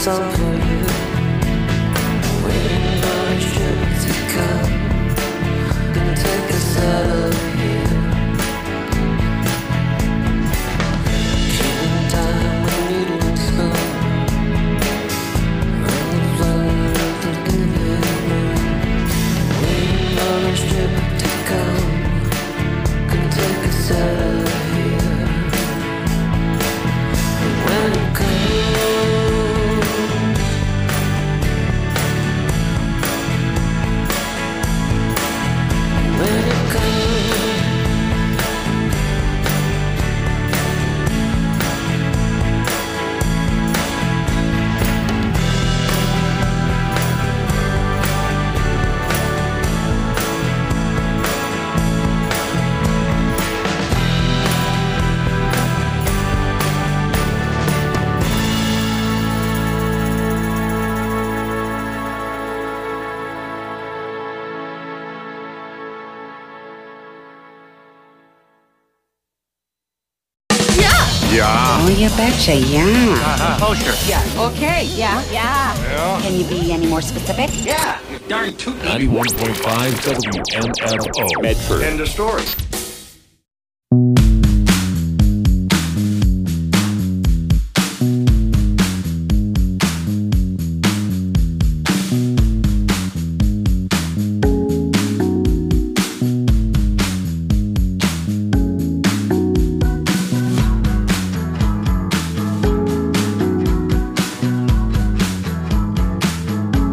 Yeah. Oh, you betcha, yeah. Oh, sure. Yeah. Okay. Yeah. Yeah. Can you be any more specific? Yeah. You're darn tootin'. 91.5 WMFO. Medford. End of story.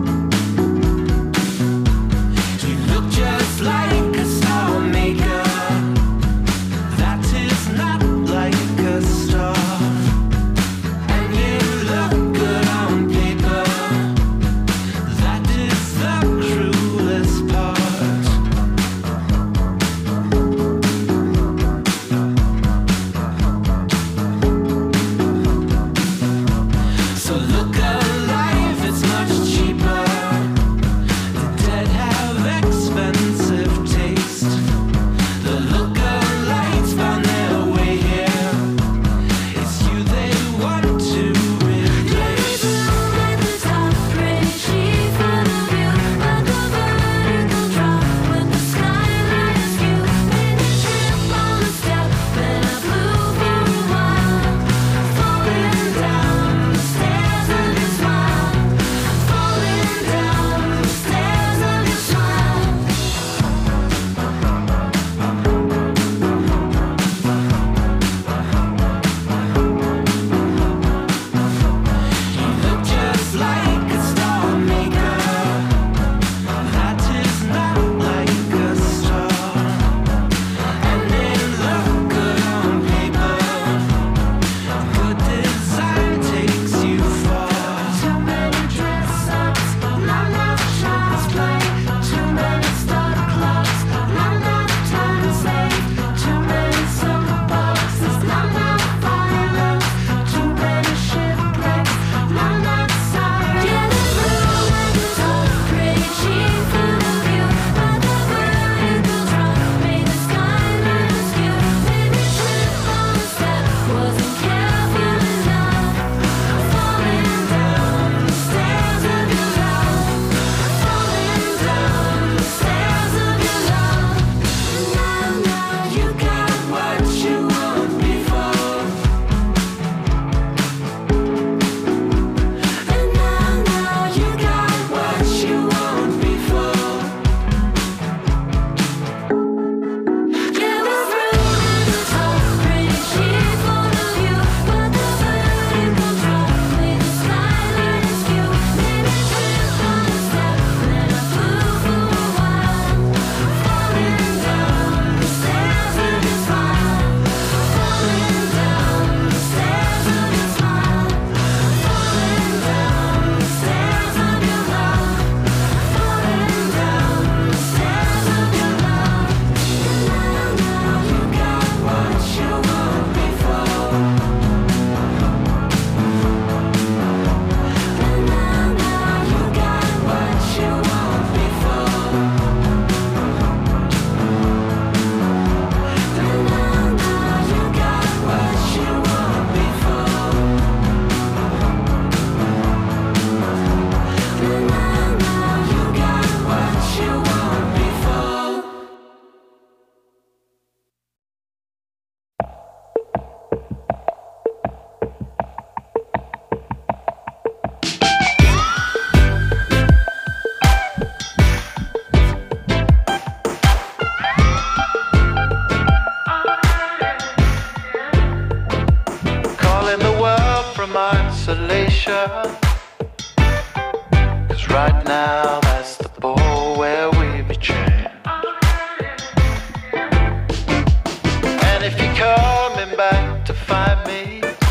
You look just like a star maker. isolation. 'Cause right now that's the ball where we be chained. And if you're coming back to find me,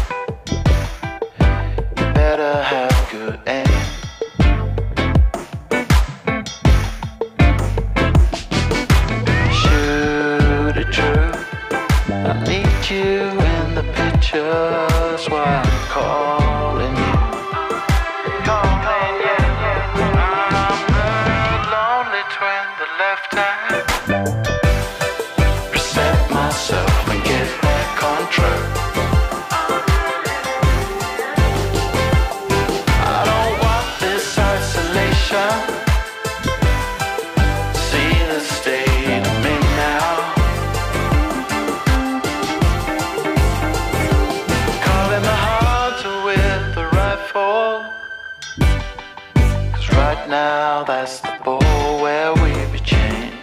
you better have good aim. Shoot it true, I need you in the pictures while I'm calling you. Calling you. I'm the lonely twin, the left hand. Reset myself and get back on track. I don't want this isolation. See the state I'm in now. Calling my heart with the rifle. 'Cause right now that's the ball where we be chained.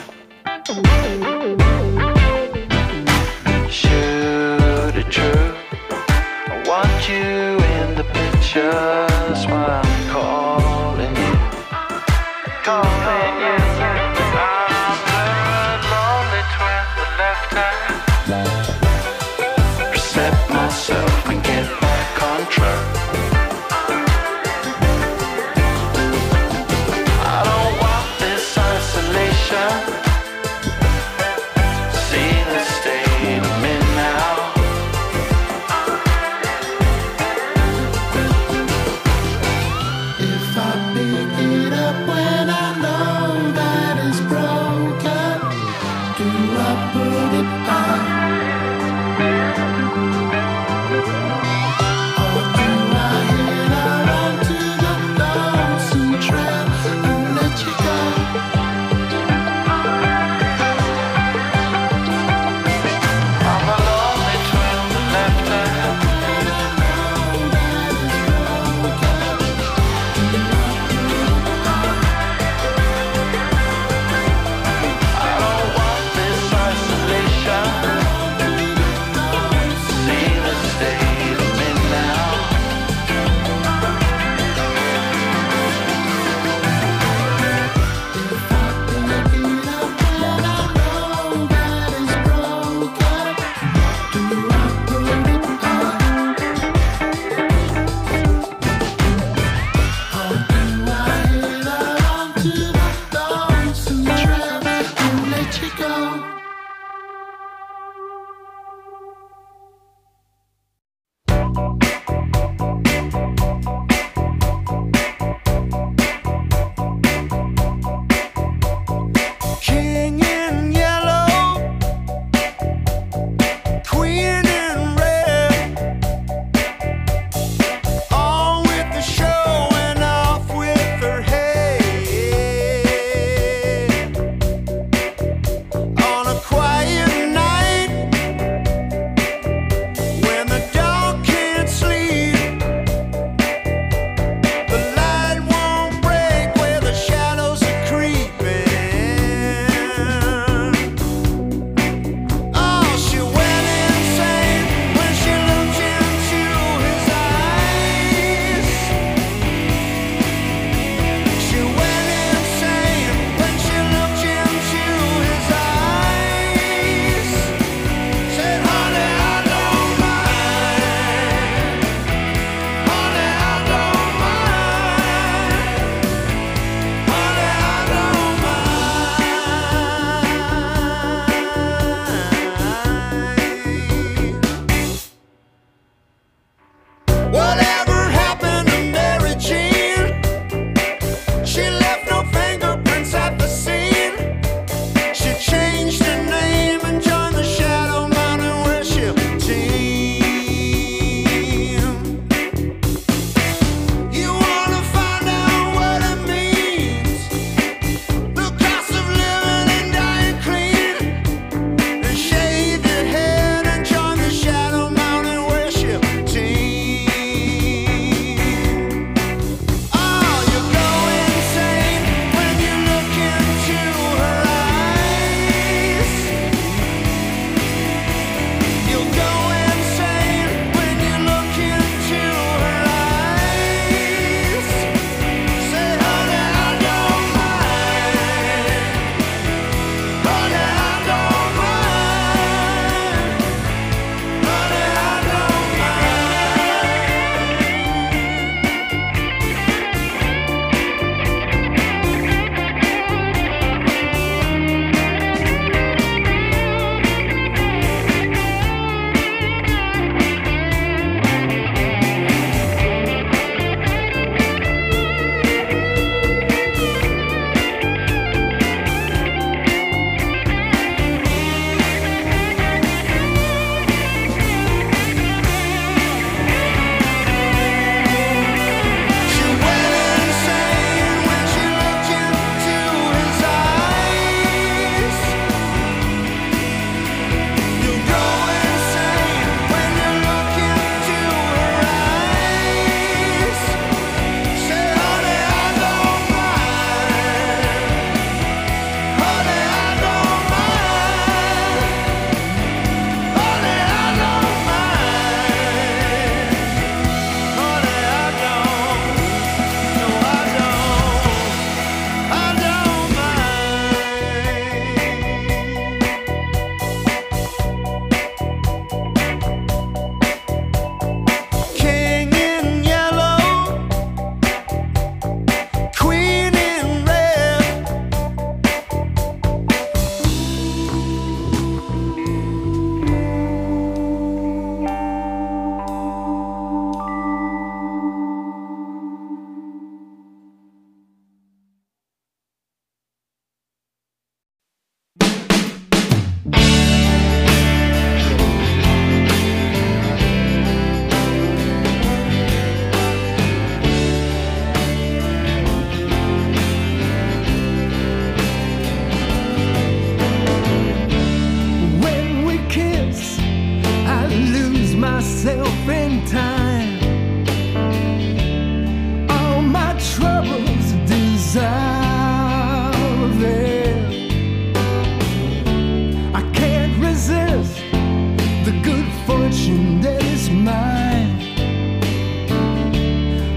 Shoot it true, I want you in the pictures while I'm calling you. Calling you. I'm the lonely twin, the left hand. Reset myself and get back on track. I don't want this isolation. See the state I'm in now.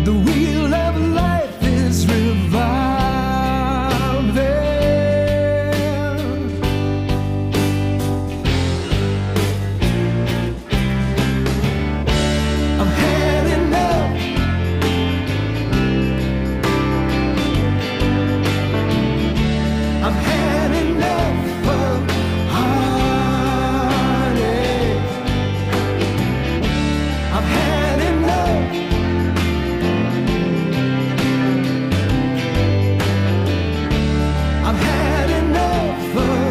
The wheel of life is revolving. I'm had enough. I've had enough of heartache. I've had enough. I've had enough of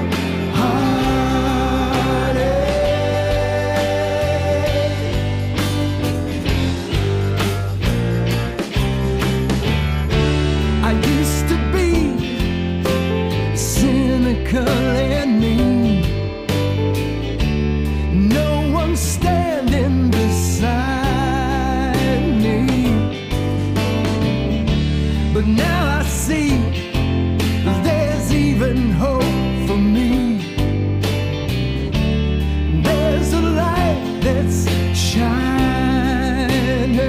heartache. I used to be cynical and mean. No one standing beside me. But now I see there's even hope for me. There's a light that's shining.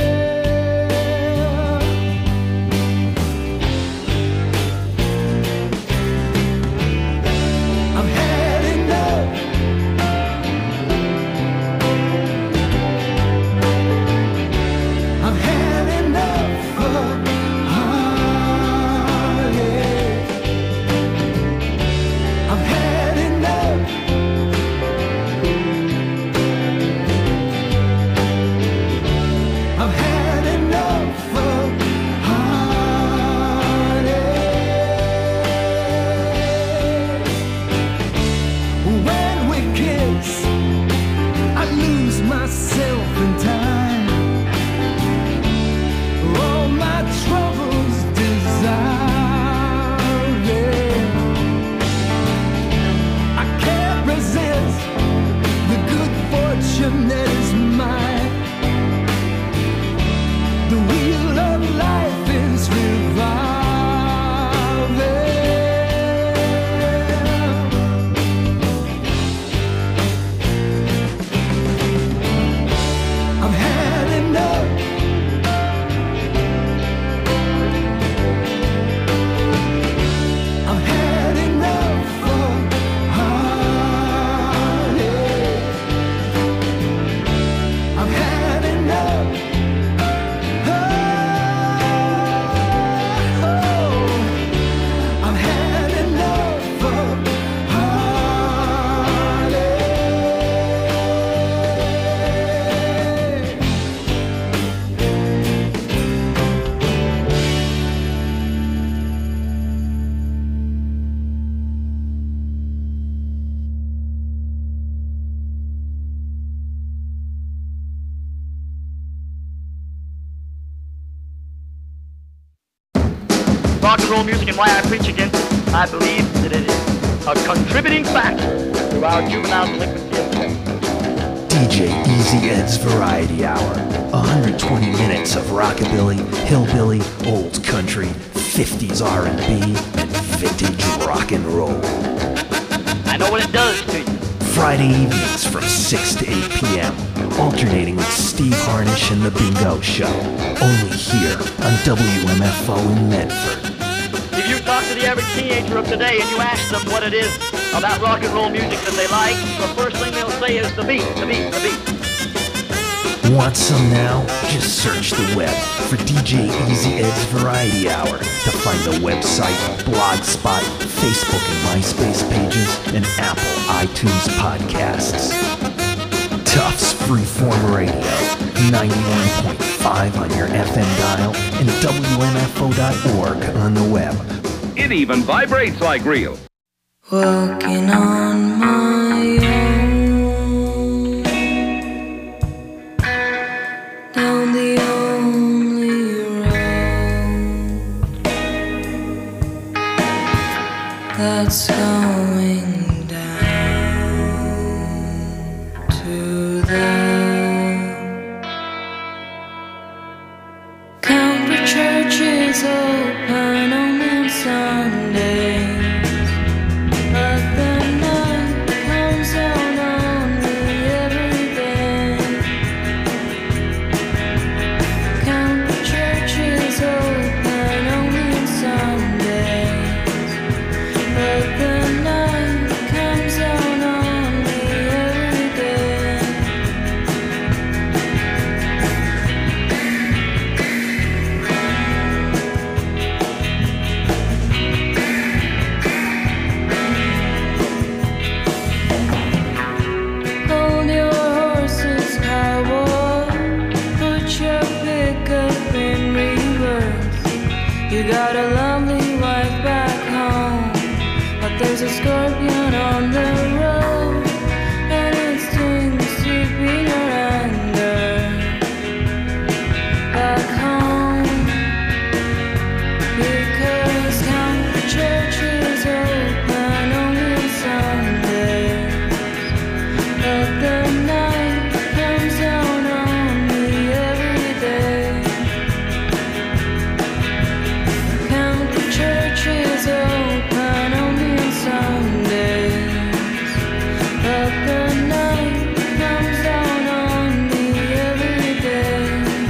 I've had enough. I've had enough of heartache. I've had enough. I've had enough of heartache. When we kiss, I lose myself in time. All my troubles dissolving. I can't resist the good fortune that is mine. The wheel of life is revolving. I've had enough. I've had enough of heartache. I've had enough. I've had enough of heartache. Rock and roll music and why I preach against it. I believe that it is a contributing factor to our juvenile delinquency. DJ Easy Ed's Variety Hour. 120 minutes of rockabilly, hillbilly, old country, 50s R&B, and vintage rock and roll. I know what it does to you. Friday evenings from 6 to 8 p.m. Alternating with Steve Harnish and The Bingo Show. Only here on WMFO in Medford. If you talk to the average teenager of today and you ask them what it is about rock and roll music that they like, the first thing they'll say is the beat, the beat, the beat. Want some now? Just search the web for DJ Easy Ed's Variety Hour to find the website, Blogspot, Facebook and MySpace pages, and Apple iTunes podcasts. Tufts Freeform Radio, 91.5 on your FM dial, and WMFO.org on the web. It even vibrates like real. Walking on my own, down the only road that's going down to the Country church is open only on Sundays. But the night comes down on me every day. Country church got a lovely wife back home, but there's a scorpion on the road, and it stings deep in your anger. Back home, because Count Church is open only on Sundays, but the night comes down on me every day. Count Church is open only on Sundays, but the night comes down on me every day.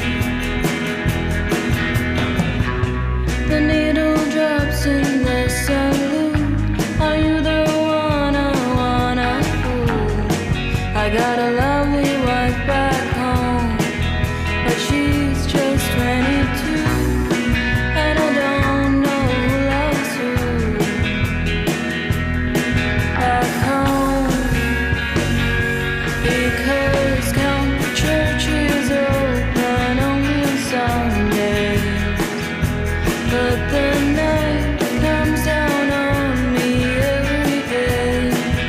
The needle drops in the saloon. Are you the one I wanna fool? I got a lovely wife back home, but she's just 22, and I don't know who loves who. Back home, because Count Church is open only on Sundays, but the night comes down on me every day.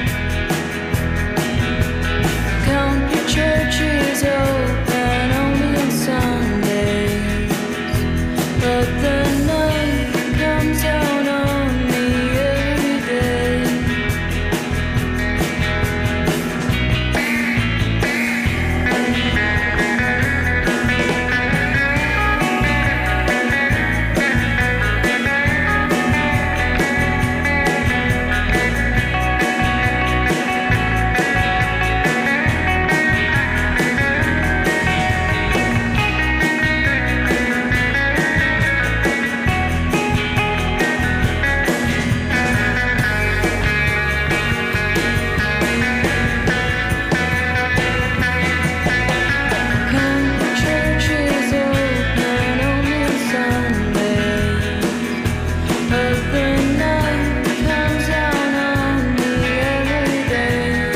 Count Church is open only on Sundays, but the night comes down on me every day. Count Church is open only on Sundays, but the night comes down on me every day.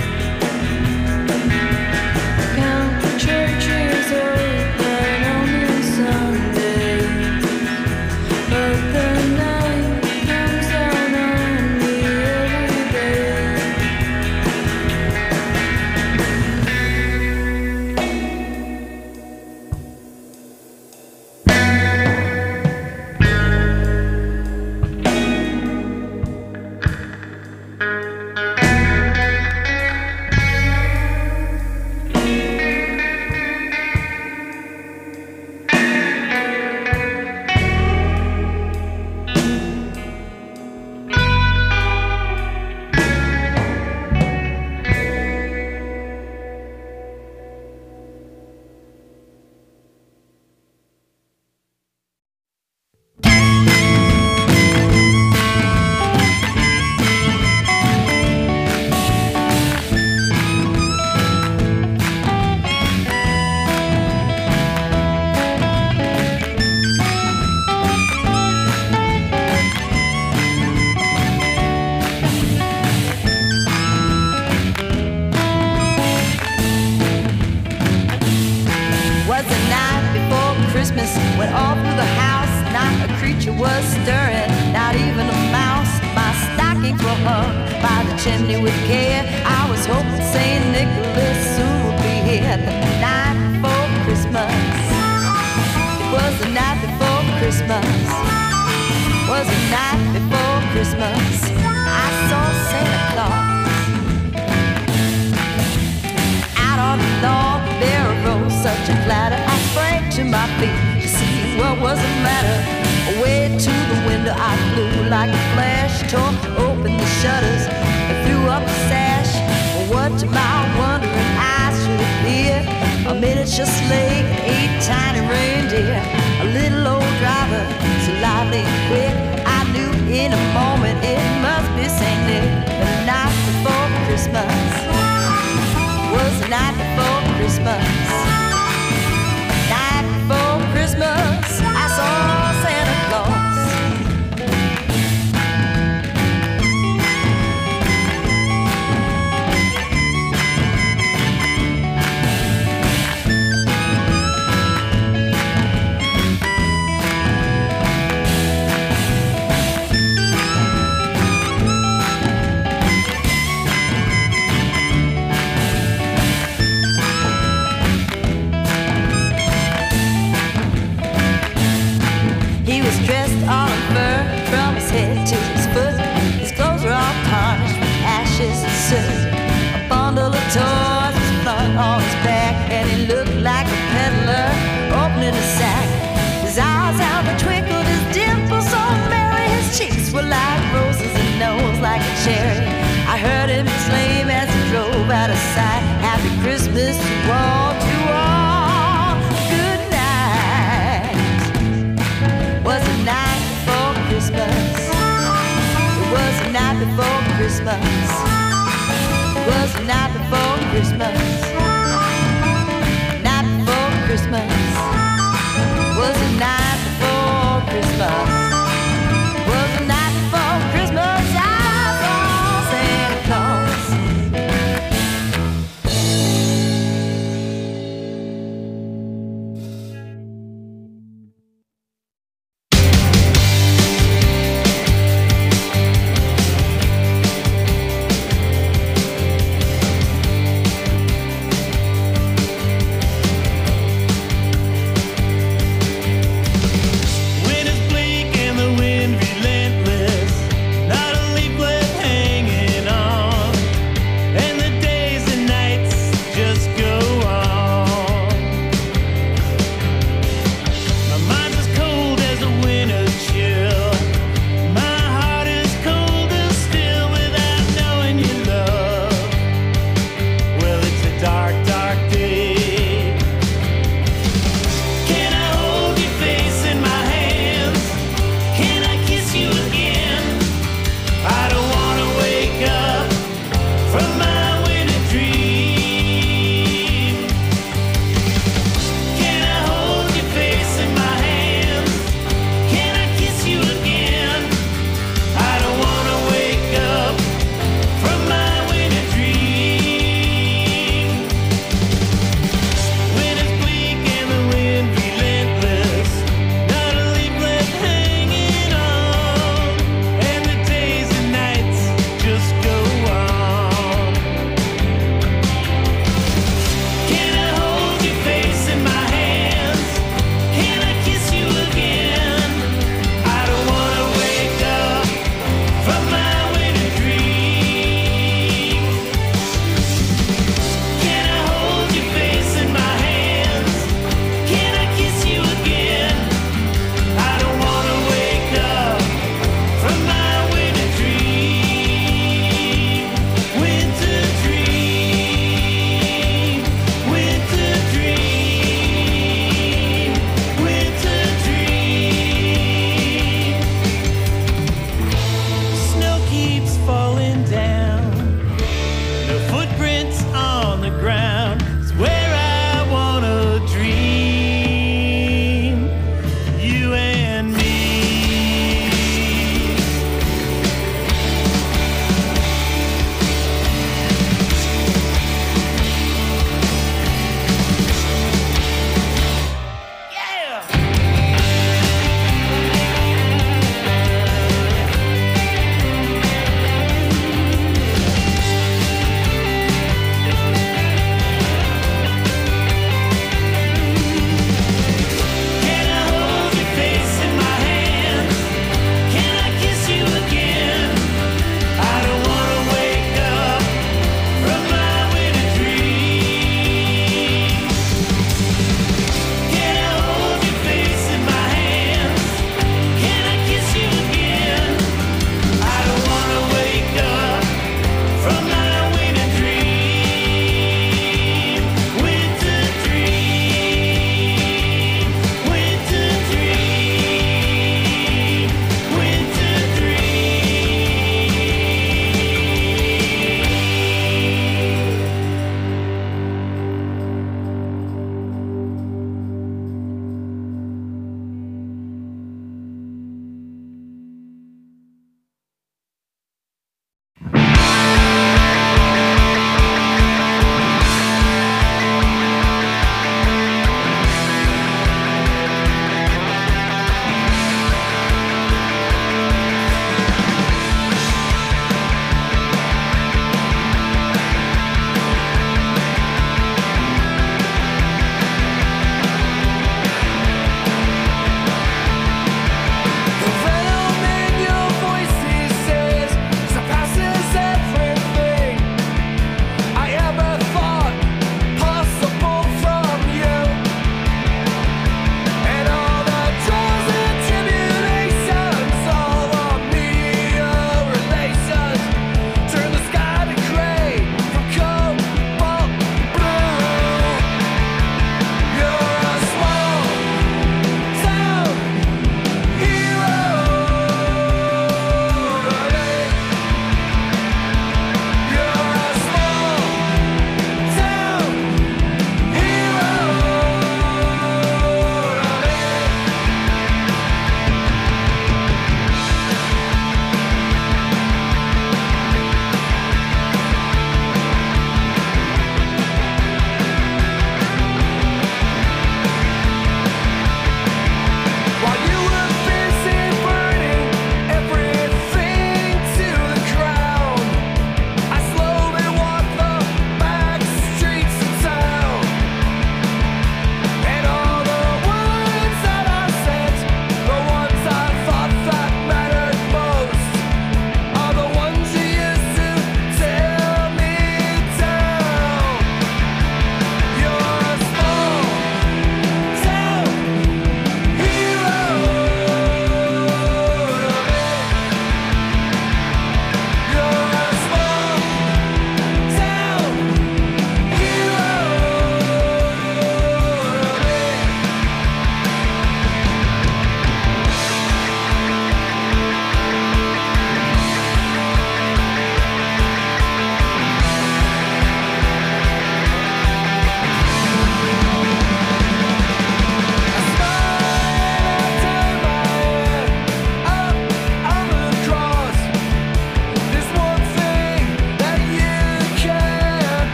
Count Church is open only on Sundays, but the night comes down on me every day. Was the night before Christmas, when all through the house not a creature was stirring, not even a mouse. My stockings were hung by the chimney with care. I was hoping St. Nicholas soon would be here. The night before Christmas, it was the night before Christmas, was the night before Christmas. I saw Santa Claus out on the lawn. There arose such a clatter. I sprang to my feet to see what was the matter. Away to the window I flew like a flash, tore open the shutters and threw up the sash. What to my wondering eyes should appear? A miniature sleigh and 8 tiny reindeer. A little old driver, so lively and quick. I knew in a moment it must be St. Nick. The night before Christmas was the night before Christmas. Night before Christmas, I saw Santa Claus. night before Christmas. Was the night before Christmas. Night before Christmas. Was the night before Christmas. Was the night before Christmas. I saw Santa Claus.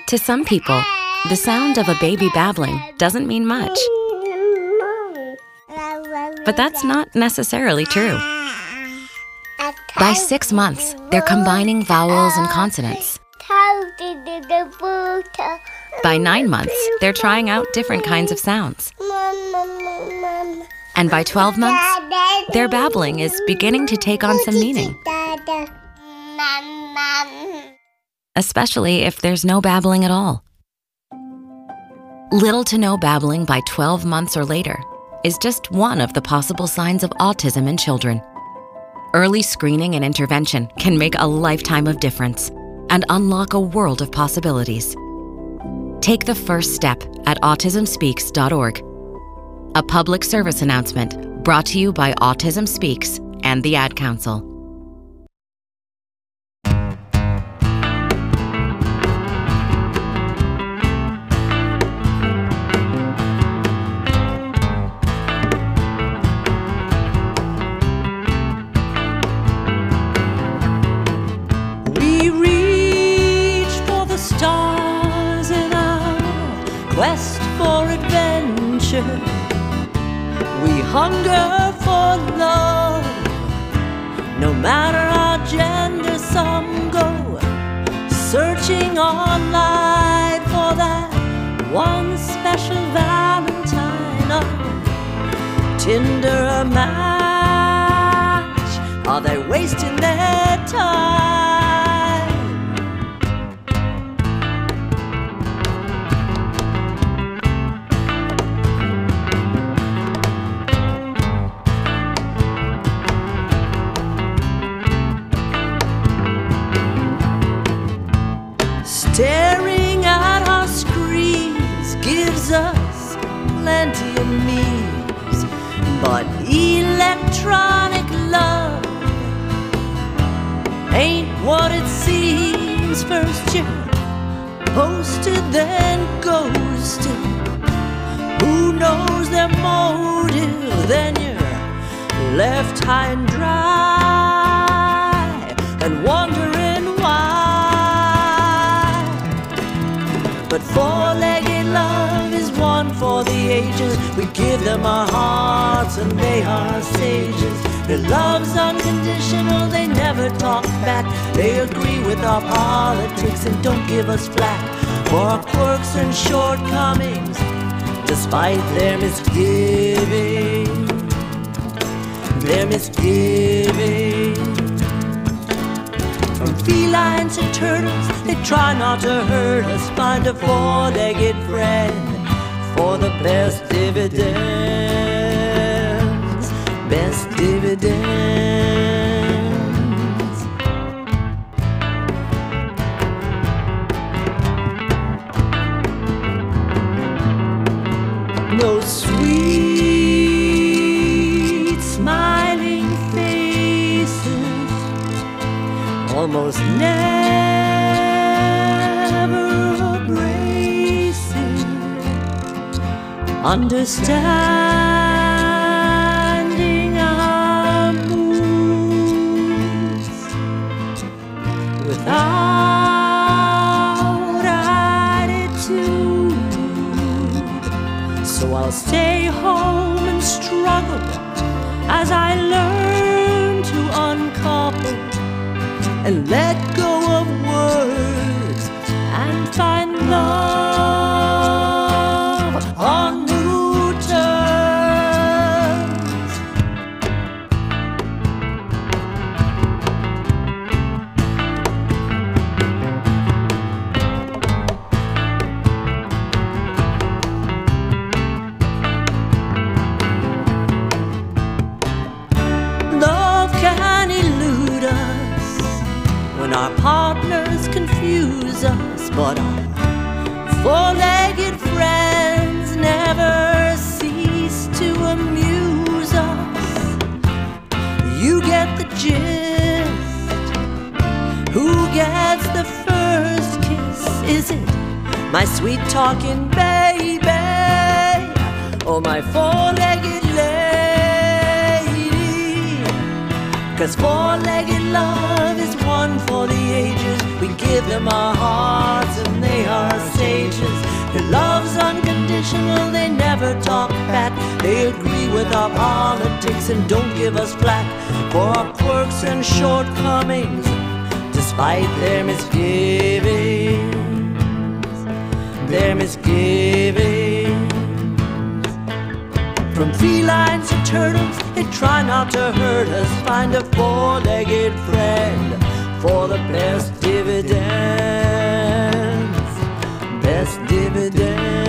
To some people, the sound of a baby babbling doesn't mean much. But that's not necessarily true. By 6 months, they're combining vowels and consonants. By 9 months, they're trying out different kinds of sounds. And by 12 months, their babbling is beginning to take on some meaning. Especially if there's no babbling at all. Little to no babbling by 12 months or later is just one of the possible signs of autism in children. Early screening and intervention can make a lifetime of difference and unlock a world of possibilities. Take the first step at autismspeaks.org. A public service announcement brought to you by Autism Speaks and the Ad Council. Quest for adventure, we hunger for love. No matter our gender, some go searching online for that one special Valentine. Tinder a match, are they wasting their time? Staring at our screens gives us plenty of memes, but electronic love ain't what it seems. First you're posted, then ghosted. Who knows their motive? Then you're left high and dry and wondering why. But four-legged love is one for the ages. We give them our hearts and they are sages. Their love's unconditional, they never talk back. They agree with our politics and don't give us flack for our quirks and shortcomings, despite their misgiving. Their misgiving. From felines to turtles, they try not to hurt us. Find a four-legged friend for the best dividends. Best dividends. No sweet smiling faces, almost never abrasive, understanding our moods without attitude. So I'll stay home and struggle as I learn to uncouple and let go of words and find love on new terms. Love can elude us when our partners confuse us, but our four-legged friends never cease to amuse us. You get the gist. Who gets the first kiss? Is it my sweet talking baby or my four-legged lady? 'Cause four-legged love is one for the ages. We give them our hearts and they are bitches. Their love's unconditional, they never talk back. They agree with our politics and don't give us flack for our quirks and shortcomings, despite their misgivings. Their misgivings. From felines to turtles, they try not to hurt us. Find a four-legged friend for the best dividends. Best dividends.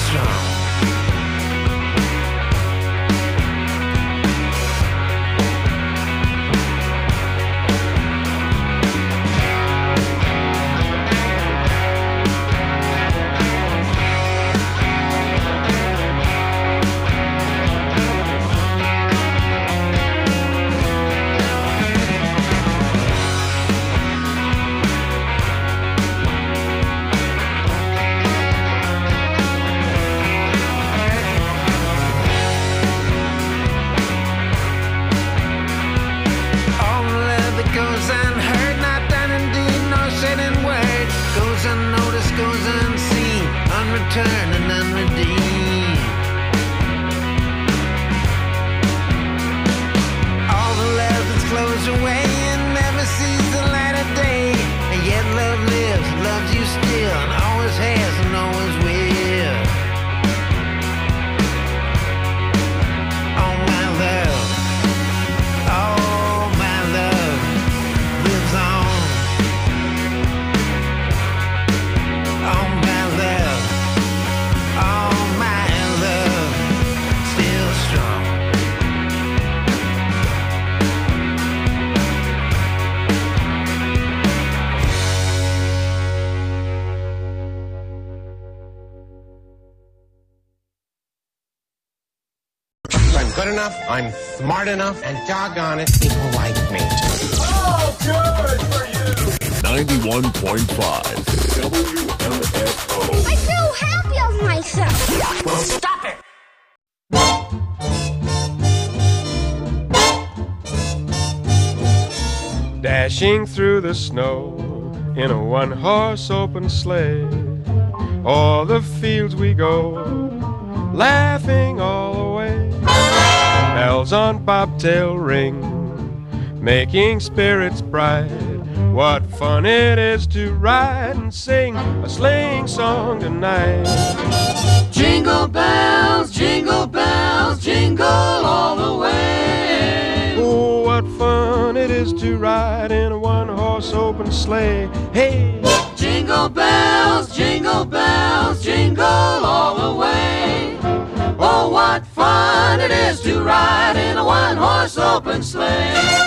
strong. Unreturned and unredeemed. All the love that's closed away and never sees the light of day, and yet love lives, loves you still, and always has and always will. Oh my love, oh my love lives on. Oh my love, oh my love, still strong. I'm good enough, I'm smart enough, and doggone it, people like me. Oh, good for you! 91.5 WMFO. I feel happy of myself. Well, stop it! Dashing through the snow in a one-horse open sleigh, o'er the fields we go, laughing all the way. Bells on bobtail ring, making spirits bright. What fun it is to ride and sing a sleighing song tonight. Jingle bells, jingle all the way. Oh, what fun it is to ride in a one-horse open sleigh. Hey! Jingle bells, jingle all the way. Oh, what fun it is to ride in a one-horse open sleigh.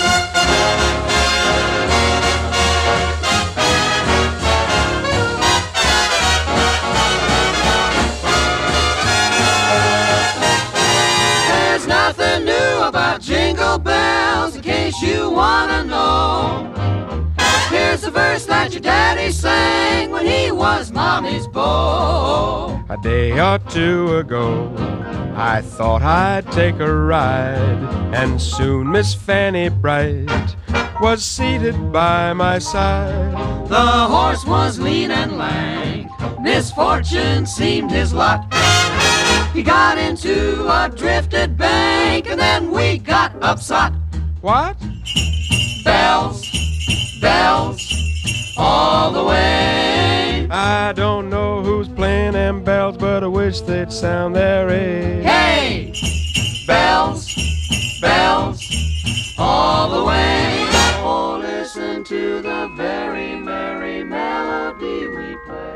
There's nothing new about jingle bells, in case you wanna know. Here's a verse that your daddy sang when he was mommy's beau. A day or two ago, I thought I'd take a ride, and soon Miss Fanny Bright was seated by my side. The horse was lean and lank, misfortune seemed his lot. He got into a drifted bank, and then we got upset. What? Bells, all the way. I don't know who's playing them bells, but I wish they'd sound their age. Hey! Bells, all the way. Oh, listen to the very merry melody we play.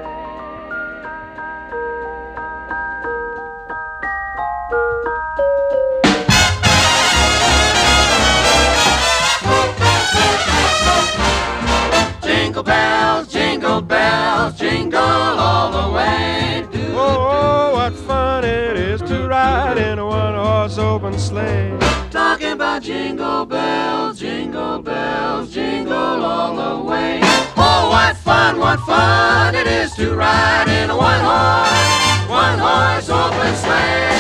Jingle bells, jingle all the way. Oh, what fun it is to ride in a one-horse open sleigh. Talking about jingle bells, jingle all the way. Oh, what fun it is to ride in a one-horse open sleigh.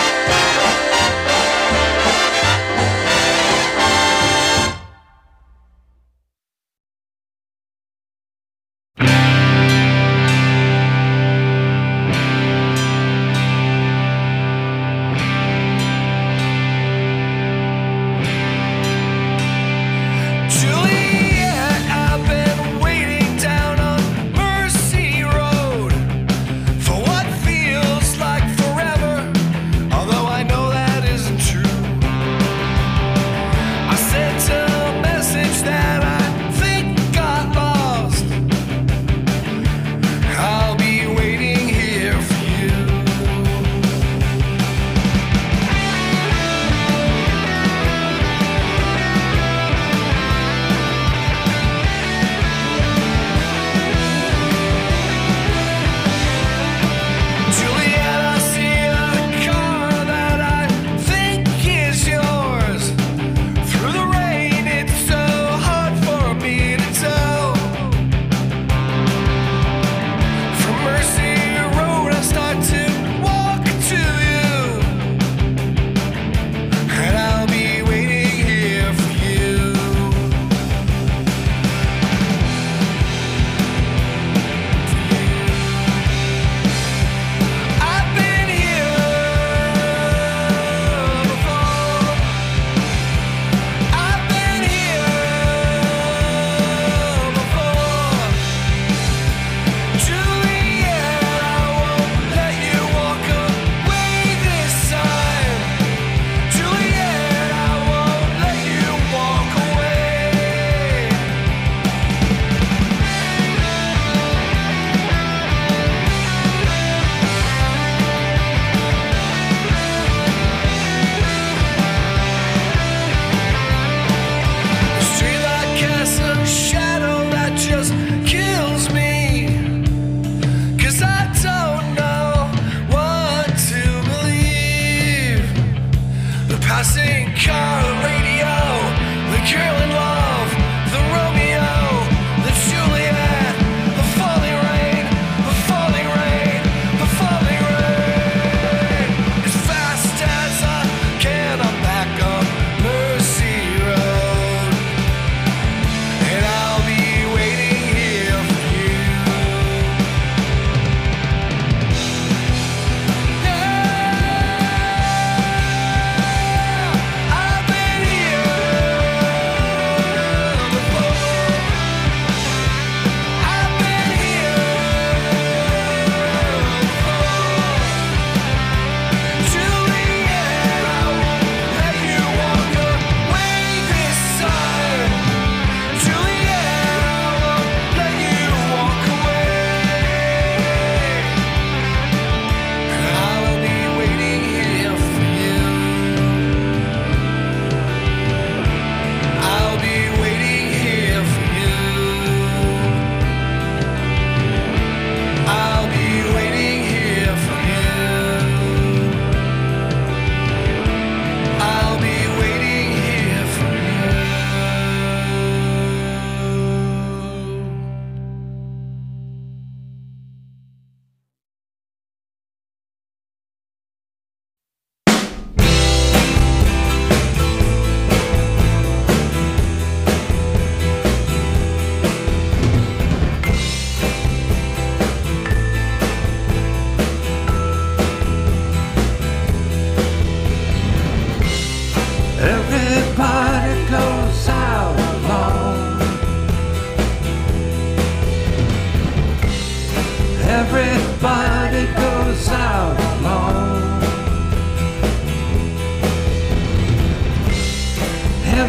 Feel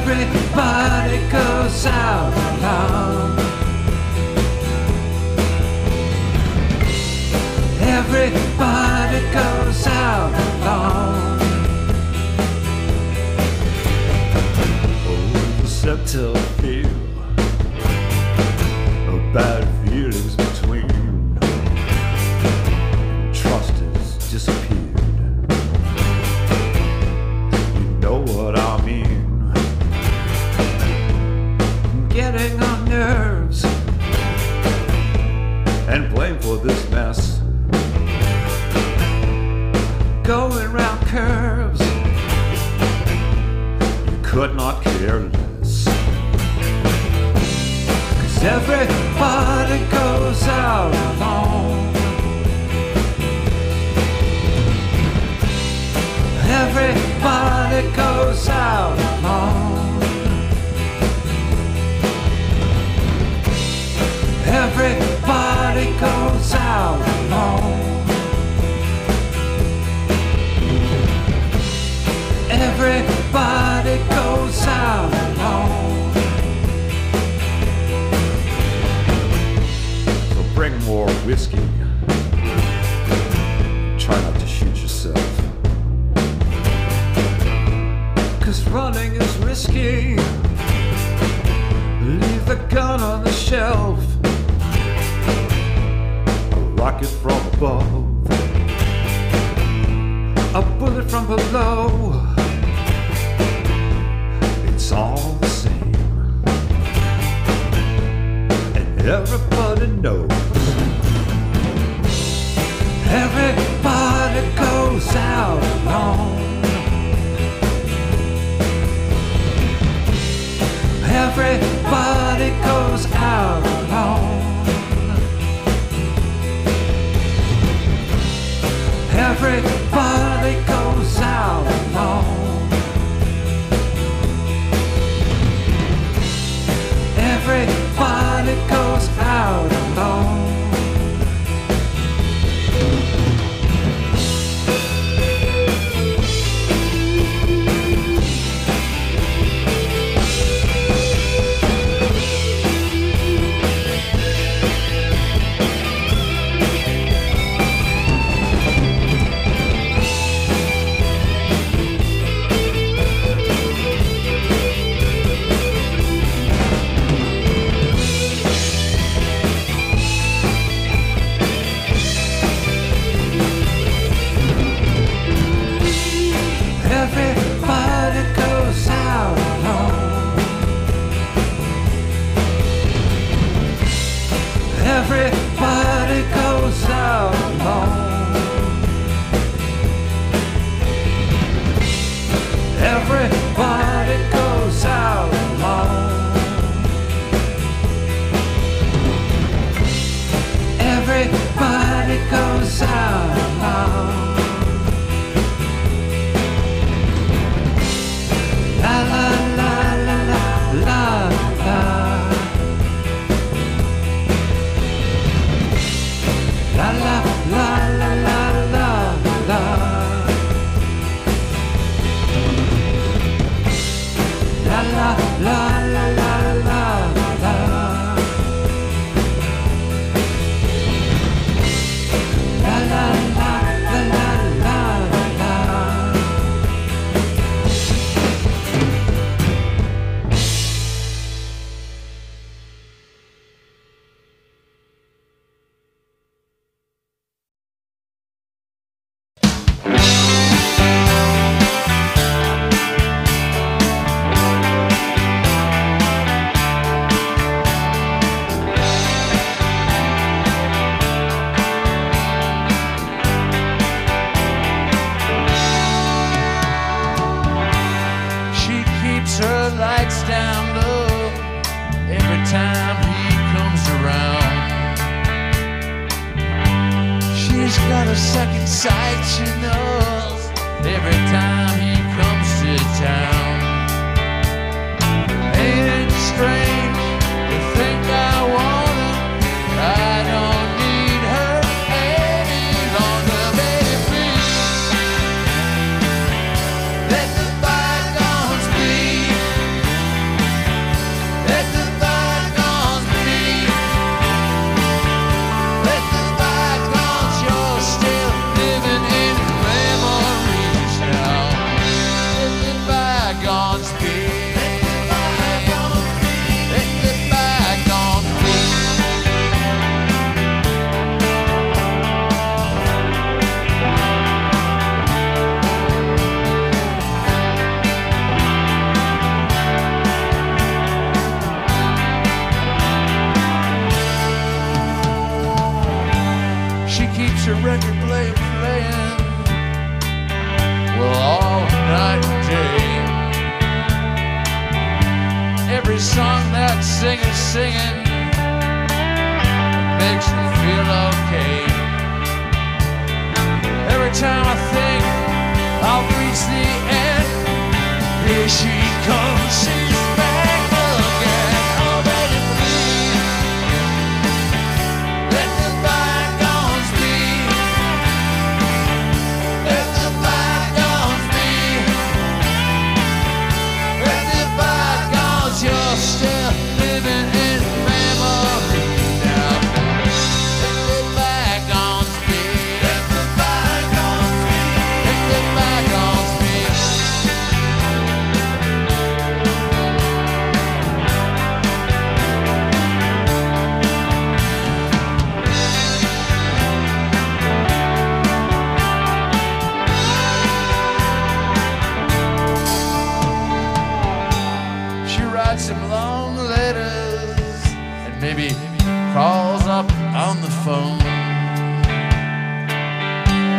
Everybody goes out alone. Everybody goes out alone. Oh, except to feel bad feelings between. Trust has disappeared. You know what I mean. Getting on nerves and blame for this mess. Going round curves, you could not care less. 'Cause everybody goes out alone. Everybody goes out alone. Everybody goes out alone. Everybody goes out alone. So bring more whiskey. Try not to shoot yourself. 'Cause running is risky. Leave the gun on the shelf. A rocket from above. A bullet from below. It's all the same, and everybody knows. Everybody goes out alone. Everybody goes out alone. Everybody goes out alone. Everybody goes out alone. Everybody goes out alone. Everybody goes out alone. Everybody goes out alone. Everybody goes out alone. La la la la la la la la la la la la la la. La la la la la la la. La la la la la la la. She keeps her lights down low every time he comes around. She's got a second sight, she knows, every time he comes to town. Ain't it strange to think I want her? I don't need her any longer, baby. Let the bygones be.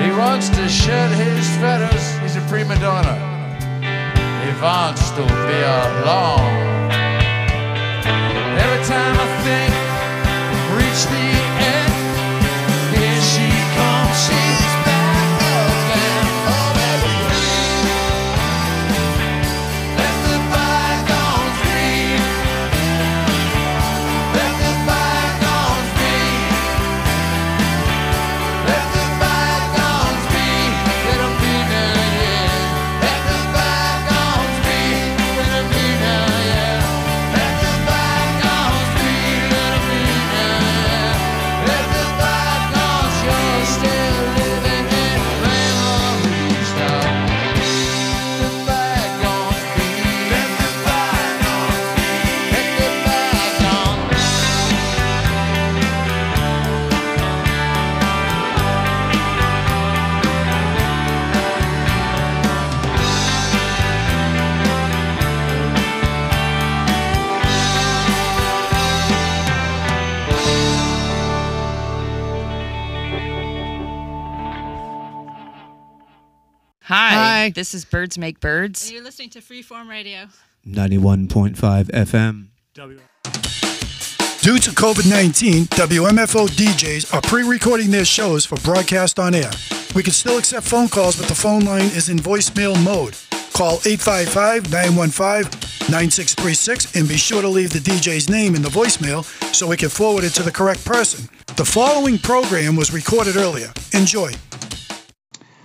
He wants to shed his feathers. He's a prima donna. He wants to be alone. Every time I think I've reached the end, here she comes, she's back again. Oh, baby, let the bygones be. Let the bygones be. Let the bygones be. Let them be now, yeah. Let the bygones be. Let them be now, yeah. Let the bygones be. Let them be now, yeah. Let the bygones, you're still living in memories now. Let the bygones be. Let the bygones be. Let the bygones. Hi, this is Birds Make Birds. And you're listening to Freeform Radio. 91.5 FM. Due to COVID-19, WMFO DJs are pre-recording their shows for broadcast on air. We can still accept phone calls, but the phone line is in voicemail mode. Call 855-915-9636 and be sure to leave the DJ's name in the voicemail so we can forward it to the correct person. The following program was recorded earlier. Enjoy.